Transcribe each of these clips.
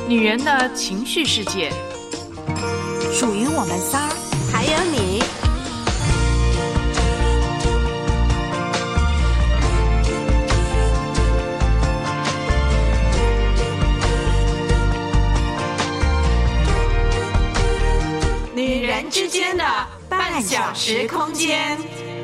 女人的情绪世界， 属于我们仨， 还有你。女人之间的半小时空间。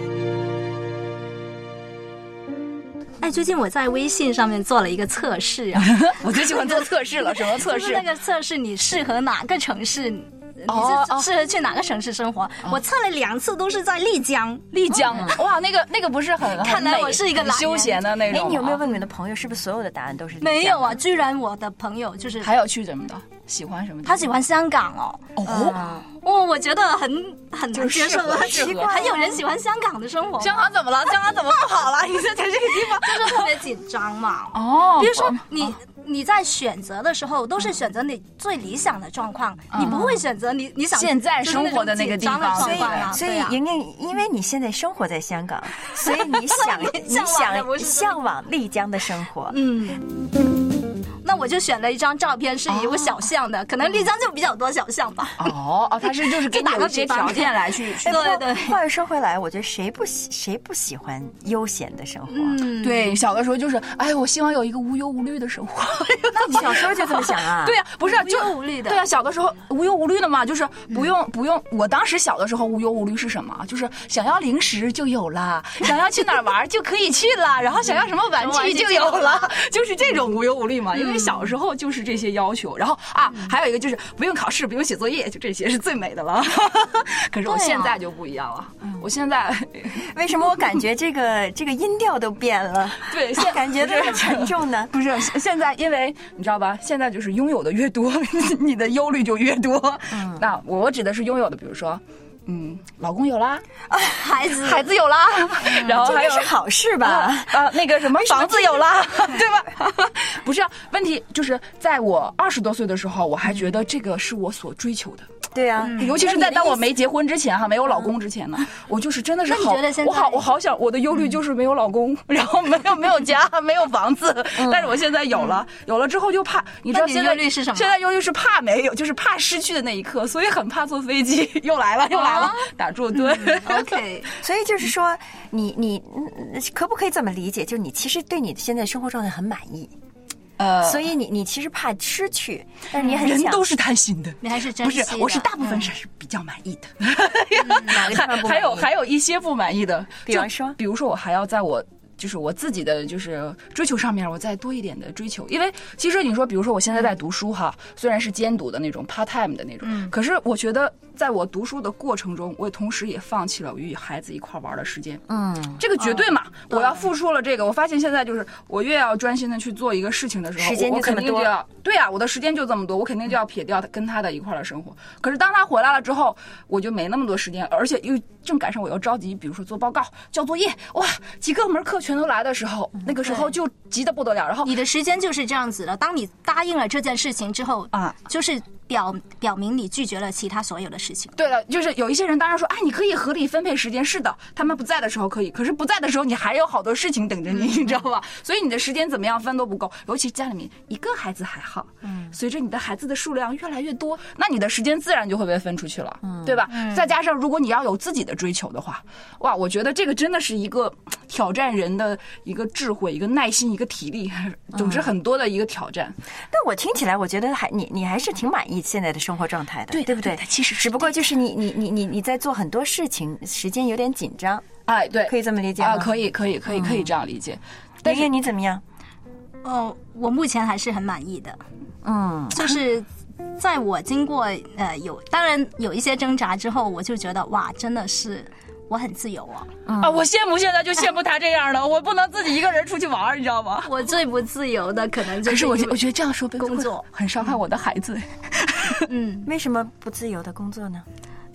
哎，最近我在微信上面做了一个测试啊， 我最喜欢做测试了。什么测试？ 就是那个测试你适合哪个城市，你是适合去哪个城市生活？我测了2次，都是在丽江。 丽江，哇，那个不是很看来我是一个懒人休闲的那种。 哎，你有没有问你的朋友，是不是所有的答案都是丽江？ 没有啊，居然我的朋友就是还有去什么的，喜欢什么的？ 他喜欢香港哦。我觉得很难接受，很奇怪，还有人喜欢香港的生活。 香港怎么了？香港怎么不好了？你在这个地方就是特别紧张嘛。 哦， 比如说你在选择的时候，都是选择你最理想的状况，你不会选择你想现在生活的那个地方。 所以莹莹，因为你现在生活在香港，所以你向往丽江的生活。 那我就选了一张照片，是一个小巷的，可能丽江就比较多小巷吧。 他是就是给你有一些条件来去。 对。 话又说回来，我觉得谁不喜欢悠闲的生活？ 对，小的时候就是，我希望有一个无忧无虑的生活。 那你小时候就这么想啊？ 对呀，不是无忧无虑的。 对呀，小的时候无忧无虑的嘛，就是不用。我当时小的时候无忧无虑是什么？就是想要零食就有了，想要去哪儿玩就可以去了，然后想要什么玩具就有了，就是这种无忧无虑嘛。因为小时候就是这些要求，然后还有一个就是不用考试，不用写作业，就这些是最美的了。可是我现在就不一样了，我现在为什么我感觉这个音调都变了？ 对， 感觉这么沉重呢？ 不是，现在因为你知道吧，现在就是拥有的越多，你的忧虑就越多。那我指的是拥有的，比如说。老公有啦， 孩子有啦，然后还有这是好事吧？ 那个什么房子有啦，对吧？不是，问题就是在我20多岁的时候，我还觉得这个是我所追求的。 对啊， 尤其是在当我没结婚之前没有老公之前呢，我就是真的是我好想我的忧虑就是没有老公，然后没有家，没有房子，但是我现在有了之后就怕，你知道现在忧虑是什么？ 现在忧虑是怕没有，就是怕失去的那一刻，所以很怕坐飞机。又来了，打住，对。 OK， 所以就是说，你可不可以这么理解？就是你其实对你现在生活状态很满意。所以你其实怕失去，但是你很想。 人都是贪心的， 你还是珍惜的。 不是，我是大部分是比较满意的。还有一些不满意的， 比如说我还要在我自己的就是追求上面，我再多一点的追求。因为其实你说，比如说我现在在读书虽然是兼读的那种 part time 的那种，可是我觉得在我读书的过程中，我同时也放弃了与孩子一块玩的时间。这个绝对嘛，我要付出了这个。我发现现在就是我越要专心的去做一个事情的时候， 时间就这么多。 对啊，我的时间就这么多，我肯定就要撇掉跟他的一块的生活。可是当他回来了之后，我就没那么多时间，而且又正赶上我要着急，比如说做报告、交作业，哇，几个门课全都来的时候，那个时候就急得不得了。然后你的时间就是这样子的，当你答应了这件事情之后就是表明你拒绝了其他所有的事情。 对了，就是有一些人当然说，你可以合理分配时间，是的，他们不在的时候可以，可是不在的时候你还有好多事情等着你，你知道吧？所以你的时间怎么样分都不够，尤其家里面一个孩子还好，随着你的孩子的数量越来越多，那你的时间自然就会被分出去了，对吧？再加上如果你要有自己的追求的话，哇，我觉得这个真的是一个挑战人的一个智慧、一个耐心、一个体力，总之很多的一个挑战。 但我听起来，我觉得你还是挺满意现在的生活状态的，对不对？ 其实只不过就是你在做很多事情，时间有点紧张。 对， 可以这么理解吗？ 可以这样理解。 但是你怎么样？ 我目前还是很满意的。就是在我经过当然有一些挣扎之后，我就觉得哇，真的是我很自由我羡慕，现在就羡慕他这样的，我不能自己一个人出去玩，你知道吗？ 我最不自由的可能就是， 可是我觉得这样说工作很伤害我的孩子。 为什么不自由的工作呢？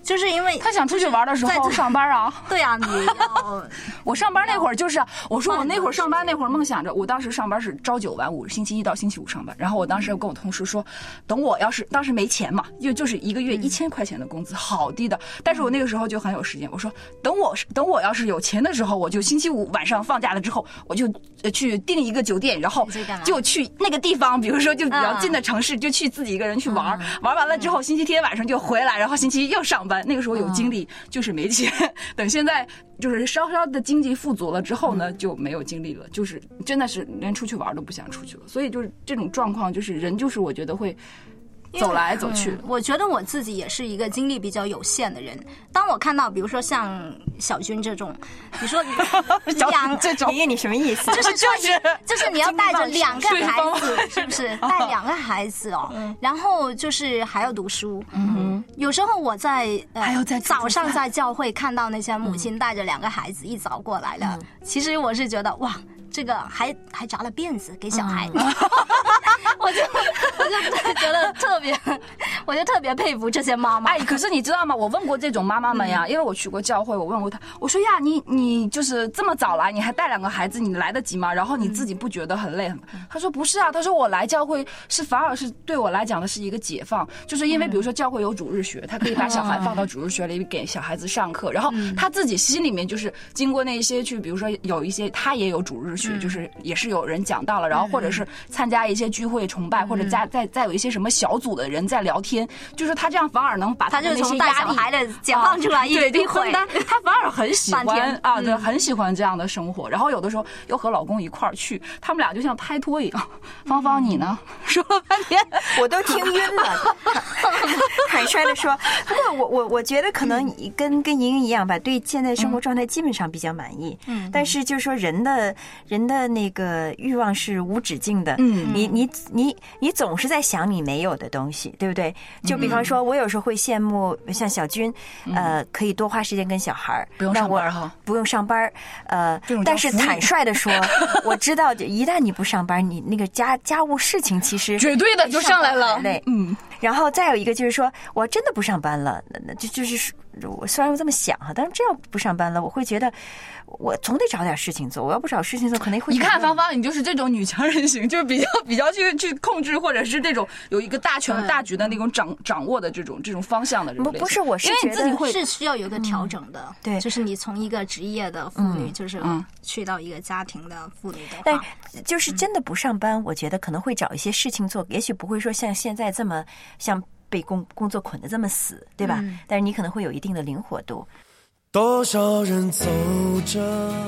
就是因为他想出去玩的时候上班啊。 对啊，你要我上班那会儿就是我说我那会儿上班那会儿梦想着，我当时上班是朝9晚5，星期一到星期五上班。然后我当时跟我同事说，等我要是当时没钱嘛，就是1个月1000块钱的工资，好低的。但是我那个时候就很有时间，我说等我要是有钱的时候，我就星期五晚上放假了之后，我就去订一个酒店，然后就去那个地方，比如说就比较近的城市，就去自己一个人去玩，玩完了之后星期天晚上就回来，然后星期一又上班。那个时候有精力，就是没钱。等现在就是稍稍的经济富足了之后呢，就没有精力了，就是真的是连出去玩都不想出去了。所以就是这种状况，就是人就是我觉得会走来走去。 我觉得我自己也是一个精力比较有限的人。当我看到比如说像小军这种，比如说这种，爷爷你什么意思？ 就是你要带着2个孩子，是不是带2个孩子哦？然后就是还要读书。有时候我在早上在教会看到那些母亲带着2个孩子一早过来了，其实我是觉得哇，这个还扎了辫子给小孩。我就觉得我就特别佩服这些妈妈。 哎，可是你知道吗？我问过这种妈妈们呀，因为我去过教会，我问过她，我说呀，你就是这么早来，你还带2个孩子，你来得及吗？然后你自己不觉得很累？她说不是啊，她说我来教会是反而是对我来讲的是一个解放，就是因为比如说教会有主日学，她可以把小孩放到主日学里给小孩子上课，然后她自己心里面就是经过那些去，比如说有一些她也有主日学，就是也是有人讲到了，然后或者是参加一些聚会崇拜，或者再有一些什么小组的人在聊天，就是他这样反而能把他的那些压力， 他就从带小孩的解放出来， 对，分担。他反而很喜欢啊，对，很喜欢这样的生活。然后有的时候又和老公一块儿去，他们俩就像拍拖一样。芳芳，你呢？说了半天， 我都听晕了。坦率的说，不过我觉得可能跟莹莹一样吧，对现在生活状态基本上比较满意。但是就是说人的那个欲望是无止境的。你总是在想你没有的东西，对不对？就比方说，我有时候会羡慕像小军，可以多花时间跟小孩， 不用上班哈， 不用上班。但是坦率的说，我知道，一旦你不上班，你那个家务事情其实绝对的就上来了。 累，然后再有一个就是说，我真的不上班了，就是我虽然我这么想哈，但是真要不上班了，我会觉得我总得找点事情做。我要不找事情做，可能会。 你看芳芳，你就是这种女强人型，就是比较去控制，或者是这种有一个大权大局的那种掌握的这种方向的人。 不是，我是觉得是需要有一个调整的。对，就是你从一个职业的妇女，就是去到一个家庭的妇女的话， 但就是真的不上班，我觉得可能会找一些事情做，也许不会说像现在这么像被工作捆得这么死，对吧？但是你可能会有一定的灵活度。 多少人走着，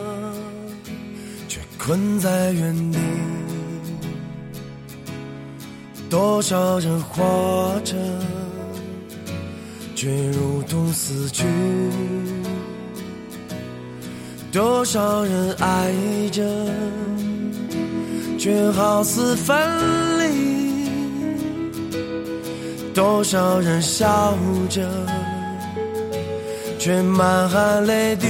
却困在原地；多少人活着，却如同死去；多少人爱着，却好似分离；多少人笑着，却满含泪滴。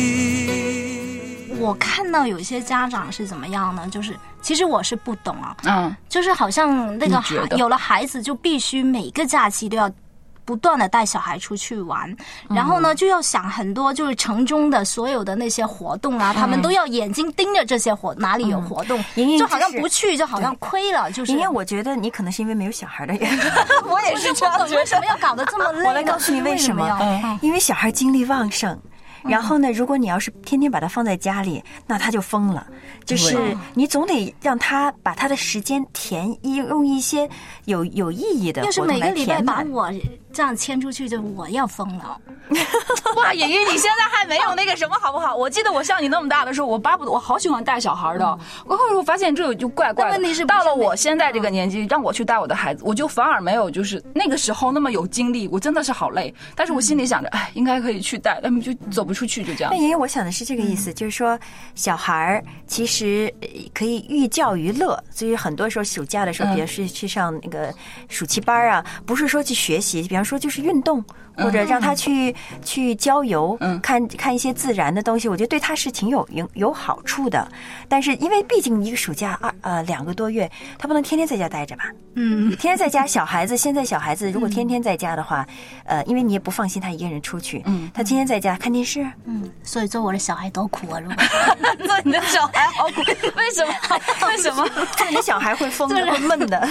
我看到有些家长是怎么样呢？就是其实我是不懂啊，就是好像那个有了孩子就必须每个假期都要不断的带小孩出去玩，然后呢就要想很多，就是城中的所有的那些活动啊，他们都要眼睛盯着这些哪里有活动，就好像不去就好像亏了。就是莹莹，我觉得你可能是因为没有小孩的原因。我也是这样觉得。 为什么要搞得这么累？ 我来告诉你为什么。因为小孩精力旺盛。然后呢，如果你要是天天把他放在家里，那他就疯了。就是你总得让他把他的时间用一些有意义的活动来填满。要是每个礼拜把我这样牵出去，就我要疯了。 哇，莹莹，你现在还没有那个什么好不好？我记得我像你那么大的时候，我巴不得我好喜欢带小孩的。我发现这就怪怪的。 问题是到了我现在这个年纪，让我去带我的孩子，我就反而没有就是那个时候那么有精力。我真的是好累，但是我心里想着，哎，应该可以去带，他们就走不出去，就这样。 那莹莹，我想的是这个意思，就是说小孩其实可以寓教于乐，所以很多时候暑假的时候，比如是去上那个暑期班啊，不是说去学习，比方说就是运动。或者让他去去郊游，看一些自然的东西，我觉得对他是挺有好处的。但是因为毕竟一个暑假2个多月，他不能天天在家待着吧？天天在家，现在小孩子如果天天在家的话，因为你也不放心他一个人出去，他天天在家看电视， 所以做我的小孩多苦啊！如果做你的小孩好苦，为什么？ 做你的小孩会疯的，会闷的。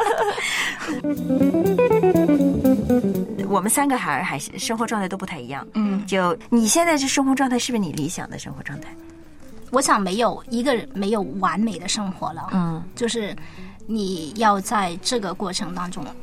我们3个还是生活状态都不太一样。就你现在这生活状态是不是你理想的生活状态？ 我想没有一个人没有完美的生活了。就是你要在这个过程当中，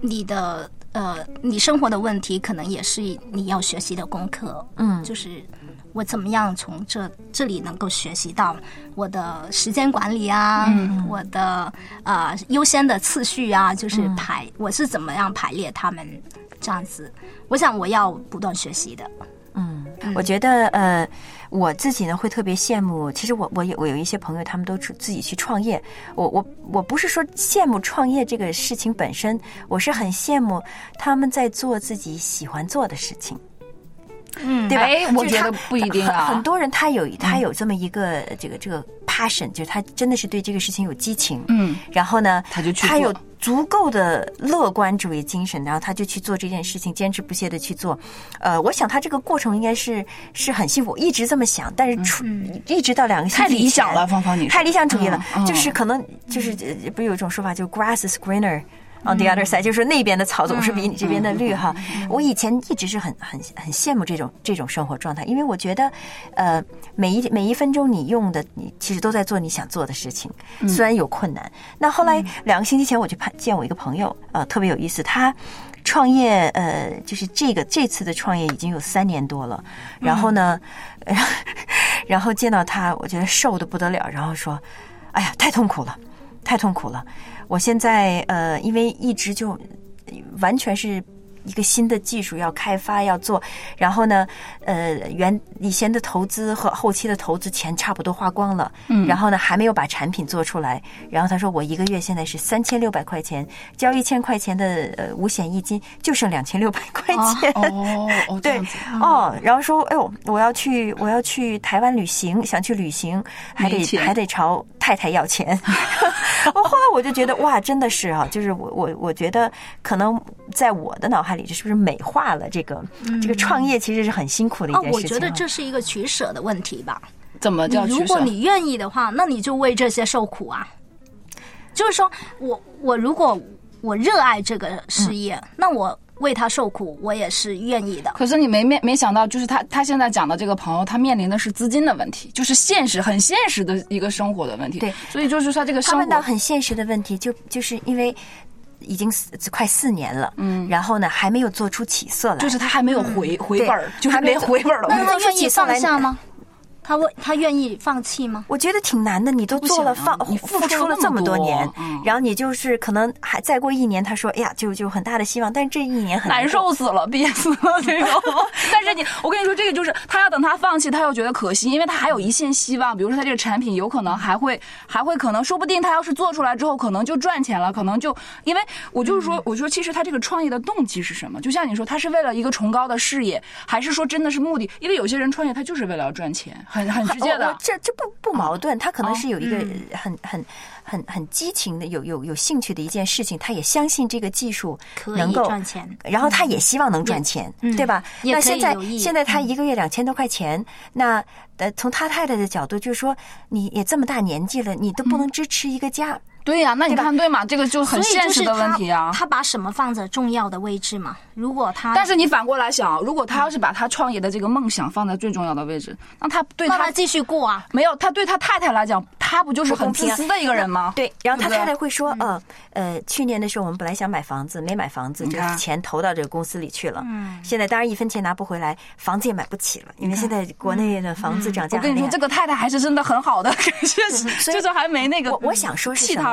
你生活的问题可能也是你要学习的功课。就是我怎么样从这里能够学习到我的时间管理啊，我的优先的次序啊，就是我是怎么样排列他们这样子。我想我要不断学习的。 我觉得我自己呢会特别羡慕。其实我有一些朋友，他们都自己去创业。我不是说羡慕创业这个事情本身，我是很羡慕他们在做自己喜欢做的事情。对吧？ 我觉得不一定啊。 很多人他有这么一个这个 passion， 就是他真的是对这个事情有激情。然后呢，他有足够的乐观主义精神，然后他就去做这件事情，坚持不懈的去做。我想他这个过程应该是很幸福，我一直这么想。但是一直到2个星期太理想了，芳芳你太理想主义了，就是可能就是不是有一种说法，就 grass is greener。on the other side， 就是说那边的草总是比你这边的绿哈。我以前一直是很羡慕这种生活状态，因为我觉得每一分钟你用的，你其实都在做你想做的事情，虽然有困难。那后来2个星期前我去见我一个朋友，特别有意思，他创业就是这次的创业已经有3年多了。然后呢，然后见到他，我觉得瘦得不得了，然后说：“哎呀，太痛苦了。我现在因为一直就完全是一个新的技术要开发要做，然后呢以前的投资和后期的投资钱差不多花光了，然后呢还没有把产品做出来。然后他说我一个月现在是3600块钱，交1000块钱的五险一金，就剩2600块钱。对然后说哎呦我要去台湾旅行，想去旅行还得朝太太要钱。后来我就觉得哇，真的是啊，就是我觉得可能在我的脑海里，这是不是美化了这个创业其实是很辛苦的一件事情。 我觉得这是一个取舍的问题吧。 怎么叫取舍？ 如果你愿意的话，那你就为这些受苦啊。就是说我如果我热爱这个事业，那我为他受苦，我也是愿意的。 可是你没想到，就是他现在讲的这个朋友，他面临的是资金的问题，就是很现实的一个生活的问题。 对， 所以就是说这个生活， 他问到很现实的问题，就是因为已经快4年了，然后呢还没有做出起色来， 就是他还没有回本，就是连回本都没有。 那他愿意放下吗？他愿意放弃吗？ 我觉得挺难的，你都做了你付出了这么多年，然后你就是可能还再过1年，他说哎呀就很大的希望，但是这1年很难受死了，憋死了这种。但是我跟你说，这个就是他要等他放弃，他要觉得可惜，因为他还有一线希望，比如说他这个产品有可能还会可能说不定他要是做出来之后可能就赚钱了，可能就因为我说其实他这个创业的动机是什么？就像你说，他是为了一个崇高的事业，还是说真的是目的？因为有些人创业他就是为了要赚钱。很直接的， 这不矛盾，他可能是有一个很激情的有兴趣的一件事情，他也相信这个技术能够赚钱， 然后他也希望能赚钱，对吧？那现在他1个月2000多块钱，那从他太太的角度就是说，你也这么大年纪了，你都不能支持一个家。 对呀，那你看对吗？这个就很现实的问题啊。 他把什么放在重要的位置嘛？如果但是你反过来想，如果他要是把他创业的这个梦想放在最重要的位置，那他继续过啊？ 没有，他对他太太来讲，他不就是很自私的一个人吗？ 对，然后他太太会说，去年的时候我们本来想买房子，没买房子，就钱投到这个公司里去了。现在当然1分钱拿不回来，房子也买不起了，因为现在国内的房子涨价。 我跟你说，这个太太还是真的很好的，确实，就是还没那个。 我想说是什么？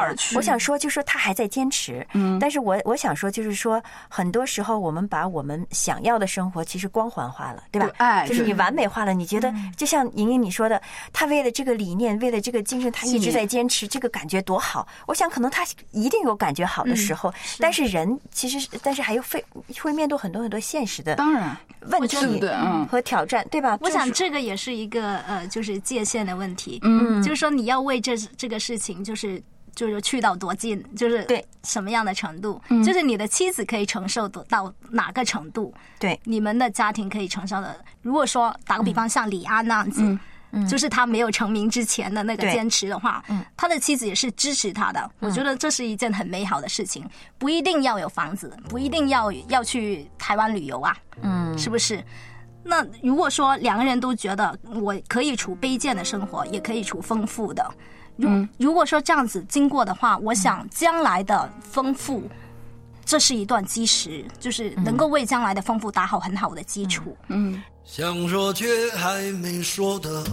而去。 我想说，就是说他还在坚持。但是我想说，就是说，很多时候我们把我们想要的生活其实光环化了，对吧？就是你完美化了，你觉得就像莹莹你说的，他为了这个理念，为了这个精神，他一直在坚持，这个感觉多好。我想可能他一定有感觉好的时候，但是人其实，但是还有会面对很多很多现实的当然问题和挑战，对吧？ 我想这个也是一个就是界限的问题。就是说你要为这个事情，就是去到多近，就是对什么样的程度，就是你的妻子可以承受到哪个程度， 对你们的家庭可以承受的。如果说打个比方，像李安那样子。就是他没有成名之前的那个坚持的话，他的妻子也是支持他的。我觉得这是一件很美好的事情，不一定要有房子，不一定要去台湾旅游啊，是不是？那如果说两个人都觉得我可以处卑贱的生活，也可以处丰富的，如果说这样子经过的话，我想将来的丰富，这是一段基石，就是能够为将来的丰富打好很好的基础。 想说却还没说的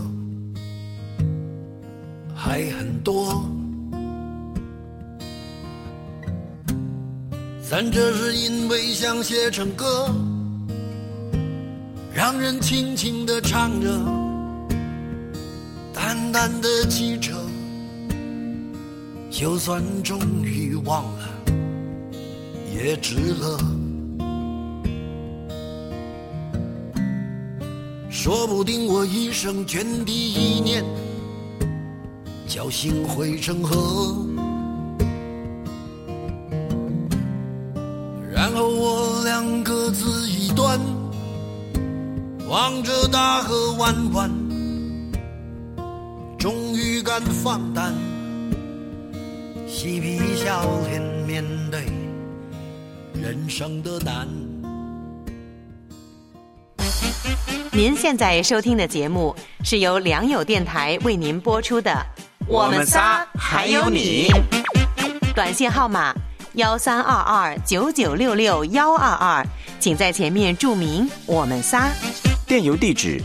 还很多，咱这是因为想写成歌，让人轻轻地唱着，淡淡的记着，就算终于忘了也值了。说不定我一生涓滴一念，侥幸汇成河，然后我俩各自一端，望着大河弯弯，终于敢放胆，嬉皮笑脸面对人生的难。 您现在收听的节目是由良友电台为您播出的《我们仨还有你》，短信号码132299662122，请在前面注明“我们仨”。 电邮地址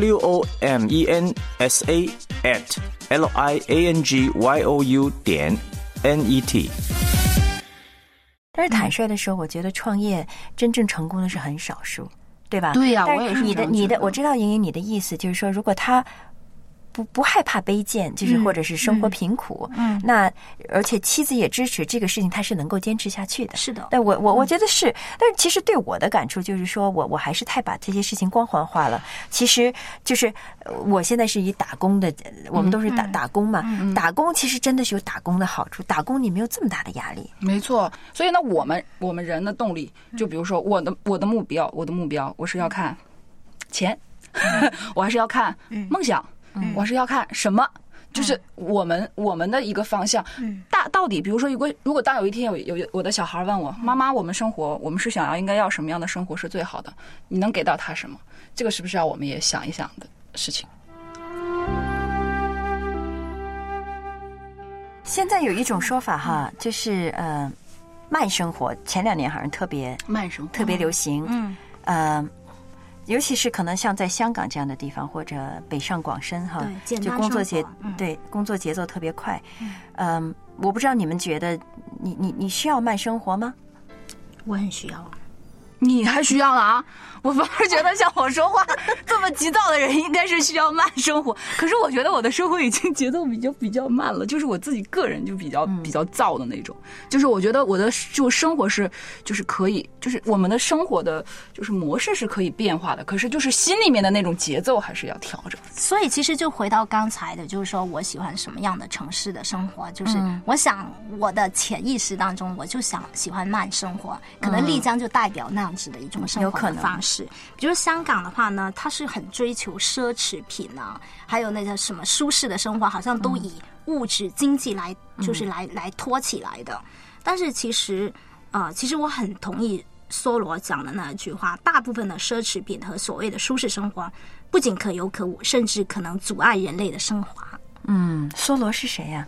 womensa@liangyou.net。 但是坦率的说，我觉得创业真正成功的是很少数。对吧？ 对呀， 但我也是你的，我知道莹莹你的意思就是说，如果他不害怕卑贱，就是或者是生活贫苦，那而且妻子也支持这个事情，他是能够坚持下去的。 是的， 但我觉得是，但是其实对我的感触就是说，我还是太把这些事情光环化了。其实就是我现在是以打工的，我们都是打工嘛，打工其实真的是有打工的好处，打工你没有这么大的压力。 没错，所以呢，我们人的动力，就比如说我的目标，我是要看钱，我还是要看梦想。我是要看什么，就是我们的一个方向。到底，比如说，如果当有一天有我的小孩问我，妈妈，我们生活，我们是应该要什么样的生活是最好的？你能给到他什么？这个是不是要我们也想一想的事情？ 现在有一种说法哈，就是慢生活，前2年好像特别慢生活特别流行。尤其是可能像在香港这样的地方，或者北上广深哈，就工作工作节奏特别快。我不知道你们觉得你需要慢生活吗？ 我很需要。 你还需要啊？我反而觉得像我说话这么急躁的人，应该是需要慢生活。可是我觉得我的生活已经节奏比较慢了，就是我自己个人就比较躁的那种。就是我觉得我的生活就是可以，就是我们的生活的就是模式是可以变化的，可是就是心里面的那种节奏还是要调整。 所以其实就回到刚才的，就是说我喜欢什么样的城市的生活，就是我想我的潜意识当中我就喜欢慢生活，可能丽江就代表那样子的一种生活的方式。比如香港的话呢，它是很追求奢侈品啊，还有那个什么舒适的生活，好像都以物质经济来就是来托起来的。但是其实我很同意梭罗讲的那句话，大部分的奢侈品和所谓的舒适生活不仅可有可无，甚至可能阻碍人类的升华。 梭罗是谁呀？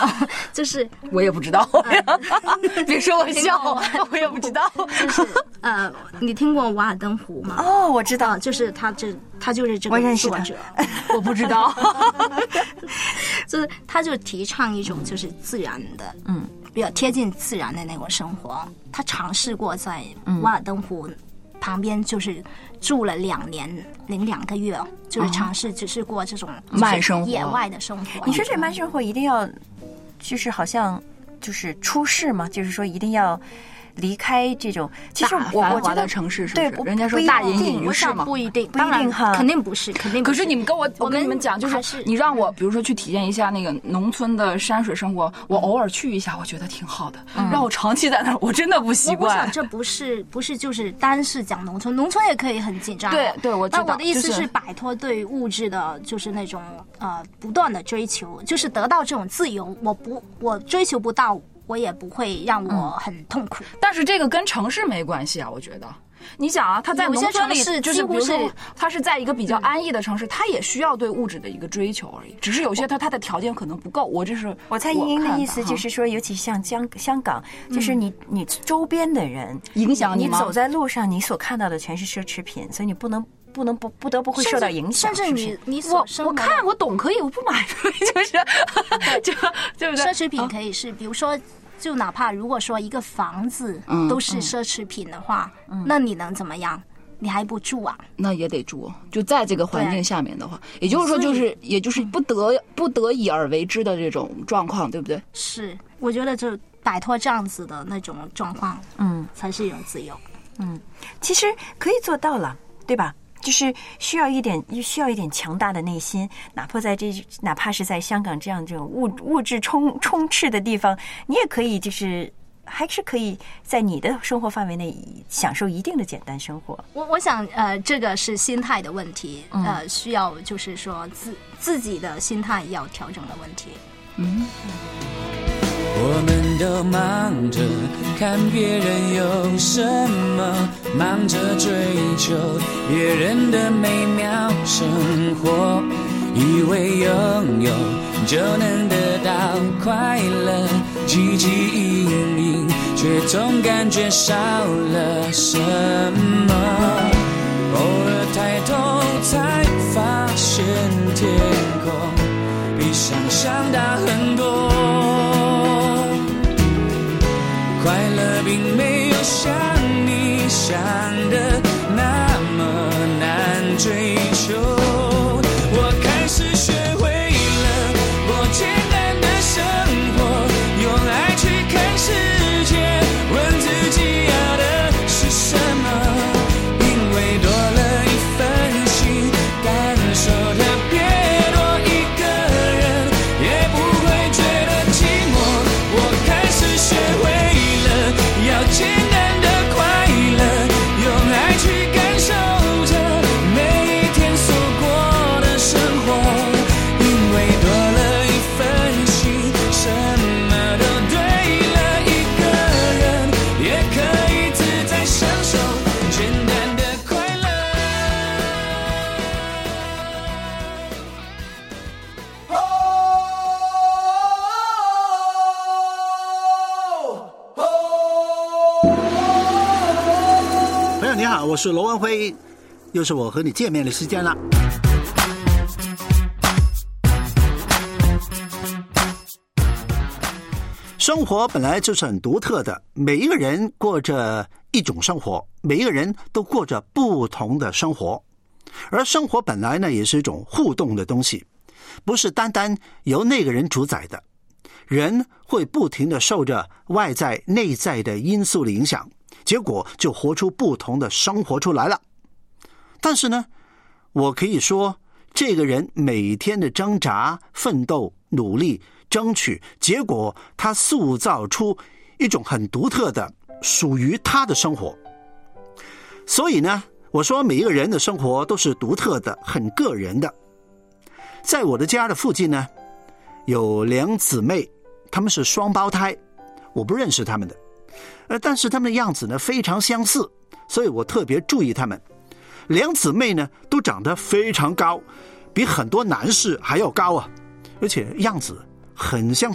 就是我也不知道，别说我笑，我也不知道。 就是你听过瓦尔登湖吗？ 哦，我知道， 就是他就是这个作者， 我不知道。 就是他就提倡一种就是自然的，比较贴近自然的那种生活。他尝试过在瓦尔登湖旁边就是住了2年零2个月，就是尝试只是过这种慢生活、 野外的生活。 你说这慢生活一定要，就是好像就是出世嘛，就是说一定要离开这种。其实我觉得城市是不是？ 对， 人家说大隐隐于市嘛， 不一定， 当然哈， 肯定不是，肯定不是。 可是你们我跟你们讲，就是你让我比如说去体验一下那个农村的山水生活，我偶尔去一下，我觉得挺好的。让我长期在那儿，我真的不习惯。 我想这不是就是单是讲农村，农村也可以很紧张。 对，我知道。 那我的意思是摆脱对物质的，就是那种不断的追求，就是得到这种自由。我追求不到。我也不会让我很痛苦， 但是这个跟城市没关系啊，我觉得。你想啊，他在农村里，就是比如说他是在一个比较安逸的城市，他也需要对物质的一个追求而已。只是有些他的条件可能不够。我猜莹莹的意思就是说，尤其像香港，就是你周边的人影响你吗？ 你走在路上，你所看到的全是奢侈品，所以你不得不会受到影响。 甚至你我看我懂可以，我不买，就是对不对？ 奢侈品可以是，比如说。就哪怕如果说一个房子都是奢侈品的话，那你能怎么样？你还不住啊？ 那也得住，就在这个环境下面的话，也就是说，也就是不得已而为之的这种状况，对不对？ 是，我觉得就摆脱这样子的那种状况，才是一种自由。 其实可以做到了，对吧？就是需要一点强大的内心，哪怕是在香港这样这种物质充斥的地方，你也可以就是还是可以在你的生活范围内享受一定的简单生活。 我想这个是心态的问题，需要就是说自己的心态要调整的问题。 我们都忙着看别人有什么，忙着追求别人的美妙生活，以为拥有就能得到快乐，汲汲营营，却总感觉少了什么。偶尔抬头才发现天空比想象大很多，快乐并没有像你想的那么难追求。我开始学会了过简单的生活，用爱去看世界，问自己要的是什么，因为多了一份心，感受特别多，一个人也不会觉得寂寞。我开始学会要简单的快乐，用爱去感受着每一天所过的生活，因为多了一份心，什么都对了，一个人也可以自在享受简单的快乐。 朋友你好，我是罗文辉，又是我和你见面的时间了。生活本来就是很独特的，每一个人过着一种生活，每一个人都过着不同的生活。而生活本来呢，也是一种互动的东西，不是单单由那个人主宰的。人会不停地受着外在内在的因素的影响，结果就活出不同的生活出来了。但是呢，我可以说，这个人每天的挣扎、奋斗、努力、争取，结果他塑造出一种很独特的属于他的生活。所以呢，我说每一个人的生活都是独特的，很个人的。在我的家的附近呢，有2姊妹，她们是双胞胎，我不认识她们的，但是她们的样子呢非常相似，所以我特别注意她们。2姊妹呢都长得非常高，比很多男士还要高啊，而且样子很相似，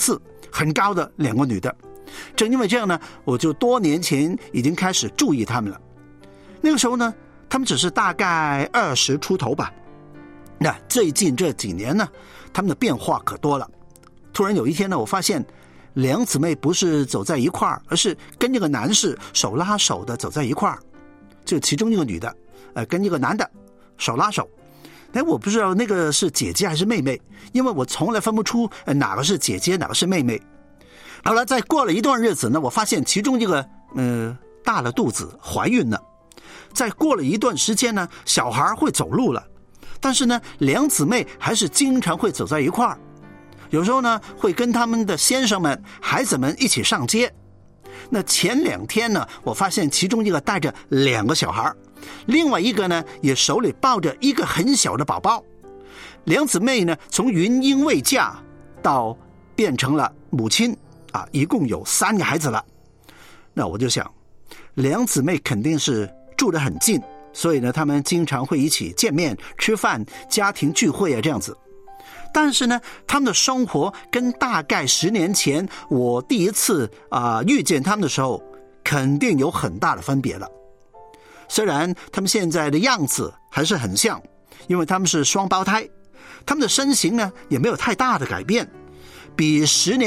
很高的2个女的。正因为这样呢，我就多年前已经开始注意她们了。那个时候呢，她们只是大概20出头吧。那最近这几年呢，她们的变化可多了。突然有一天呢，我发现2姊妹不是走在一块儿，而是跟这个男士手拉手的走在一块儿。就其中一个女的，跟一个男的手拉手。我不知道那个是姐姐还是妹妹，因为我从来分不出哪个是姐姐，哪个是妹妹。好了，再过了一段日子呢，我发现其中一个大了肚子，怀孕了。再过了一段时间呢，小孩会走路了。但是呢，2姊妹还是经常会走在一块儿。有时候呢，会跟他们的先生们、孩子们一起上街。那前2天呢，我发现其中一个带着2个小孩，另外一个呢，也手里抱着一个很小的宝宝。2姊妹呢，从云英未嫁到变成了母亲啊，一共有3个孩子了。那我就想，2姊妹肯定是住得很近，所以呢，他们经常会一起见面、吃饭、家庭聚会啊，这样子。但是呢，他们的生活跟大概10年前我第一次遇见他们的时候，肯定有很大的分别了。虽然他们现在的样子还是很像，因为他们是双胞胎，他们的身形呢也没有太大的改变，比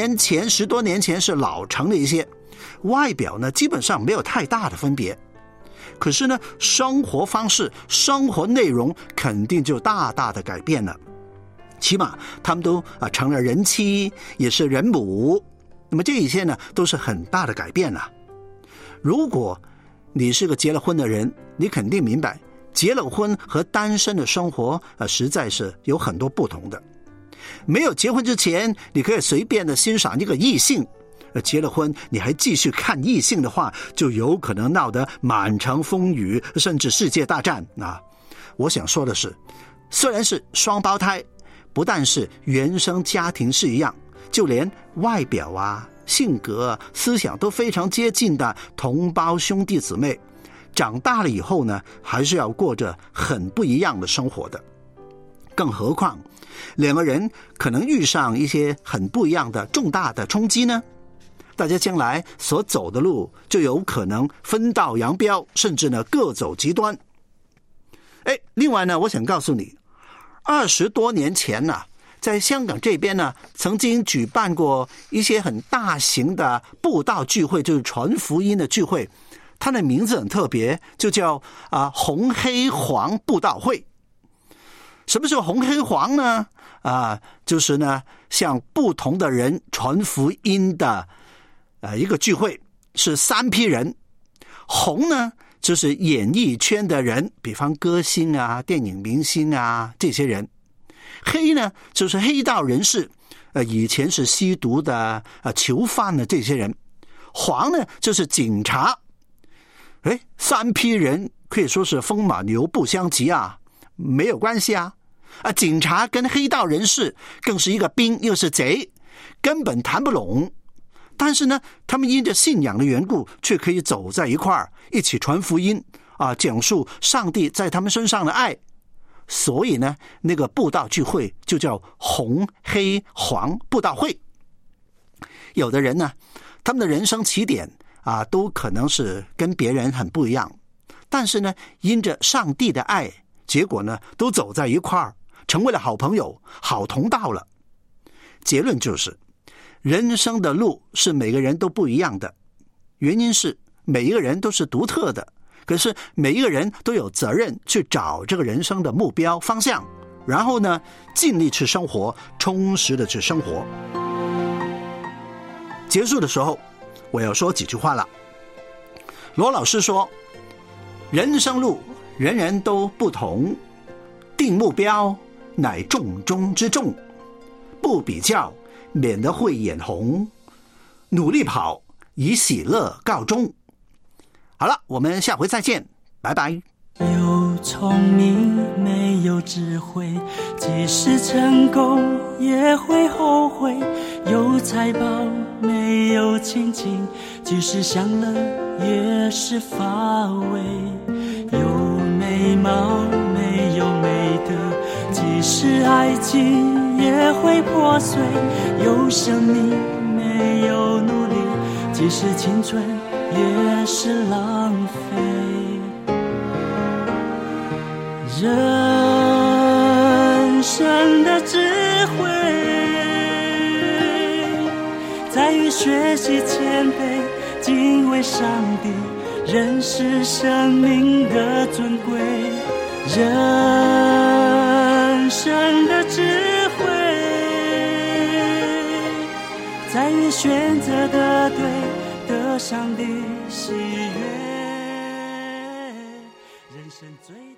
10多年前是老成了一些，外表呢基本上没有太大的分别。可是呢，生活方式、生活内容肯定就大大的改变了。起码他们都成了人妻，也是人母。那么这一些呢，都是很大的改变了。如果你是个结了婚的人，你肯定明白，结了婚和单身的生活实在是有很多不同的。没有结婚之前，你可以随便的欣赏一个异性，结了婚你还继续看异性的话，就有可能闹得满城风雨，甚至世界大战啊！我想说的是，虽然是双胞胎，不但是原生家庭是一样，就连外表啊、性格、思想都非常接近的同胞兄弟姊妹，长大了以后呢，还是要过着很不一样的生活的。更何况2个人可能遇上一些很不一样的重大的冲击呢，大家将来所走的路就有可能分道扬镳，甚至呢各走极端。另外呢，我想告诉你，20多年前呢，在香港这边呢，曾经举办过一些很大型的布道聚会，就是传福音的聚会。它的名字很特别，就叫红黑黄布道会。什么是红黑黄呢？就是呢，向不同的人传福音的一个聚会，是3批人。红呢，就是演艺圈的人，比方歌星啊、电影明星啊这些人。黑呢，就是黑道人士，以前是吸毒的囚犯的这些人。黄呢，就是警察。3批人可以说是风马牛不相及啊，没有关系啊。警察跟黑道人士更是一个兵又是贼，根本谈不拢。但是呢，他们因着信仰的缘故，却可以走在一块儿，一起传福音讲述上帝在他们身上的爱。所以呢，那个布道聚会就叫红黑黄布道会。有的人呢，他们的人生起点都可能是跟别人很不一样，但是呢，因着上帝的爱，结果呢，都走在一块儿，成为了好朋友、好同道了。结论就是，人生的路是每个人都不一样的，原因是每一个人都是独特的，可是每一个人都有责任去找这个人生的目标方向，然后呢，尽力去生活，充实的去生活。结束的时候，我要说几句话了。罗老师说，人生路人人都不同，定目标乃重中之重，不比较免得会眼红，努力跑以喜乐告终。好了，我们下回再见，拜拜。 有聪明没有智慧，即使成功也会后悔，有财宝没有亲情，即使享乐也是乏味，有美貌没有美德，即使爱情也会破碎，有生命没即使青春也是浪费。人生的智慧在于学习谦卑，敬畏上帝，认识生命的尊贵。人生的智慧在于选择的对，得上帝喜悦。人生最